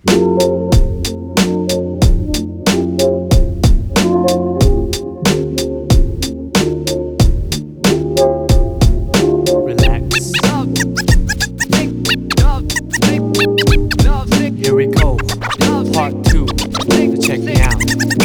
Here we go, part 2, so check me out.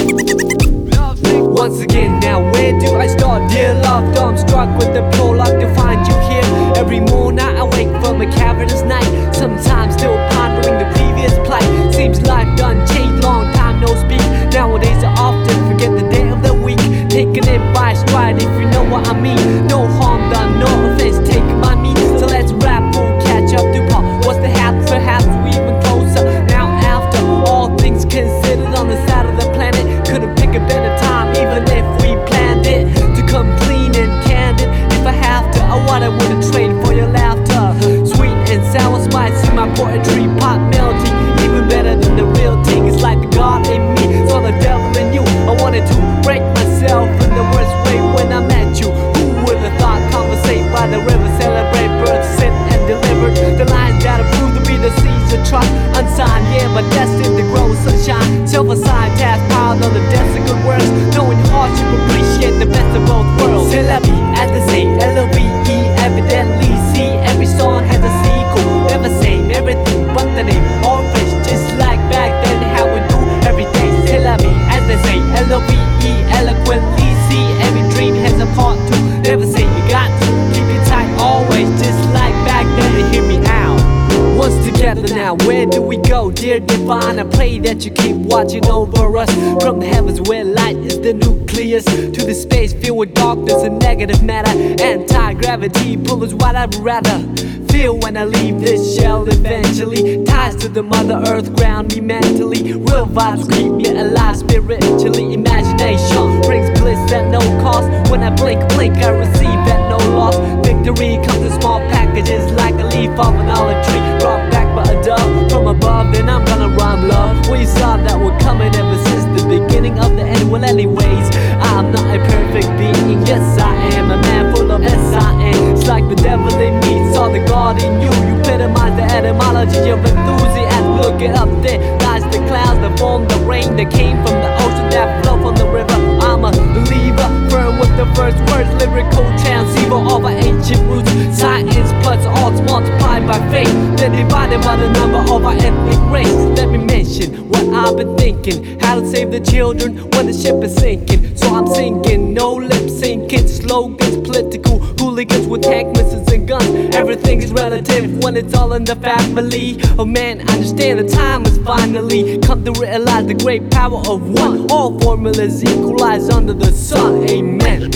Once again, now where do I start? Dear love, though I'm struck with the prologue to find you here. Every morning I wake from a cavernous night, sometimes still pondering the previous plight. Seems life done changed, long time no speak. Nowadays I often forget the day of the week, taking it by stride if you know what I mean. No harm done, no offense taken by me. So let's rap, we'll catch up to Paul. What's the hap? Perhaps we even closer now after all things considered on the side of the planet. Couldn't pick a better time even if we planned it to come clean and candid. If I have to, what I wouldn't trade for your laughter. Sweet and sour spice in my poetry, pop melody, even better than the real thing. It's like the God in me, saw the devil in you. I wanted to break myself in the worst way when I met you. Who would have thought? Conversate by the river, celebrate birds, sit and delivered the lines that are proved to be the seeds of trust. Unsigned, yeah, but destined to grow sunshine. Self-assigned task piled on the desk of good works. Knowing hardship, appreciate the best of both worlds. C'est la vie, as they say, L-O-V-E, evidently see every song has a sequel. Never same, everything but the name. All rich, just like back then, how we do every day. C'est la vie, as they say, L-O-V-E, eloquently see every dream has a part two. Never say you got to keep it tight always, just like back then. To hear me out. Once together now, where do we go? Dear divine, I pray that you keep watching over us. From the heavens where light is the nucleus, to the space filled with darkness and negative matter. Anti-gravity pull is what I'd rather feel when I leave this shell eventually. Ties to the mother earth ground me mentally. Real vibes keep me alive spiritually. Imagination brings bliss at no cost. When I blink, I receive at no loss. Victory comes in small packages like a leaf off an olive tree. Brought back by a dove from above, then I'm gonna rhyme love. We saw that we're coming ever since the beginning of the end. Well anyways, I'm not a perfect being. Yes I am a man full of S-I-N. It's like the devil in me, saw the God in you. You epitomize the etymology of enthusiasm. Look it up, there lies the clouds that form the rain that came from the ocean that flow from the river. I'm a believer, firm with the first words, lyrical transceiver of our ancient roots. Science plus arts multiplied by faith, then divided by the number of our ethnic race. Let me mention what I've been thinking, how to save the children when the ship is sinking. So I'm singing, no lip syncing, slogans, political hooligans with tank missiles and guns. Everything is relative when it's all in the family. Oh man, I understand the time has finally come to realize the great power of one. All formulas equalize under the sun, amen.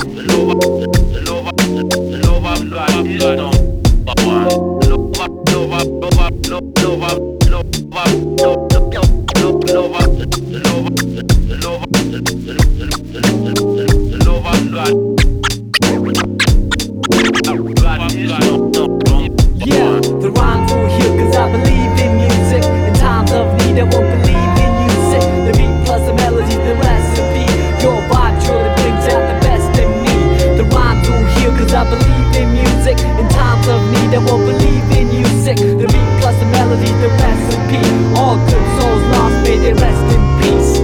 Yeah, the rhymes will heal cause I believe in music. In times of need I won't believe in music. The beat plus the melody, the recipe. Your vibe truly brings out the best in me. The rhymes will heal cause I believe in music. In times of need I won't believe in music. The beat plus the melody, the recipe. All good souls lost, may they rest in peace.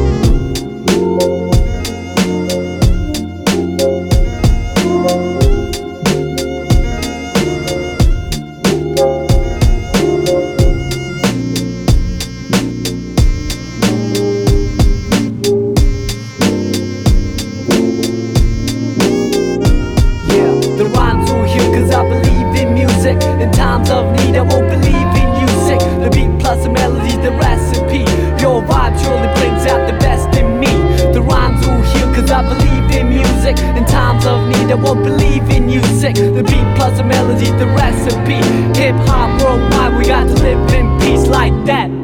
The rhymes will heal cause I believe in music. In times of need I won't believe in music. The beat plus the melody, the recipe. Your vibe truly brings out the best in me. The rhymes will heal cause I believe in music. In times of need I won't believe in music. The beat plus the melody, the recipe. Hip hop worldwide, we got to live in peace like that.